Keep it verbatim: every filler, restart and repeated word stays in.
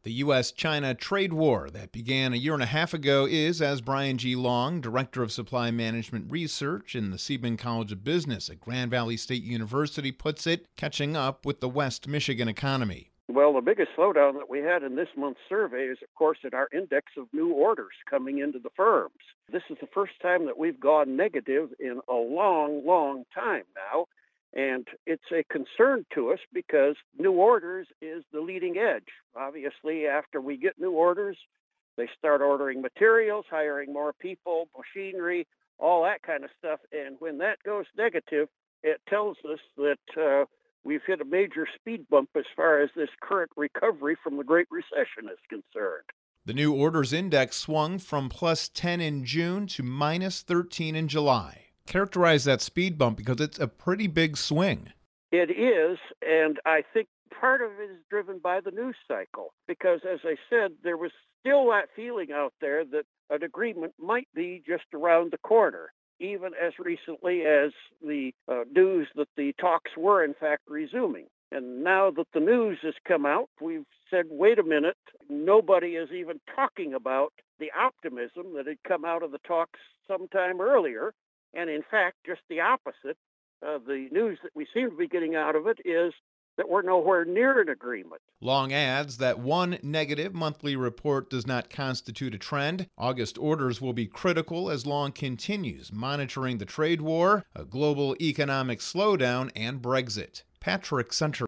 The U S China trade war that began a year and a half ago is, as Brian G. Long, Director of Supply Management Research in the Siebern College of Business at Grand Valley State University, puts it, catching up with the West Michigan economy. Well, the biggest slowdown that we had in this month's survey is, of course, in our index of new orders coming into the firms. This is the first time that we've gone negative in a long, long time now. And it's a concern to us because new orders is the leading edge. Obviously, after we get new orders, they start ordering materials, hiring more people, machinery, all that kind of stuff. And when that goes negative, it tells us that uh, we've hit a major speed bump as far as this current recovery from the Great Recession is concerned. The new orders index swung from plus ten in June to minus thirteen in July. Characterize that speed bump because it's a pretty big swing. It is, and I think part of it is driven by the news cycle because, as I said, there was still that feeling out there that an agreement might be just around the corner, even as recently as the uh, news that the talks were, in fact, resuming. And now that the news has come out, we've said, wait a minute, nobody is even talking about the optimism that had come out of the talks sometime earlier. And in fact, just the opposite. Uh, the news that we seem to be getting out of it is that we're nowhere near an agreement. Long adds that one negative monthly report does not constitute a trend. August orders will be critical as Long continues monitoring the trade war, a global economic slowdown, and Brexit. Patrick Center.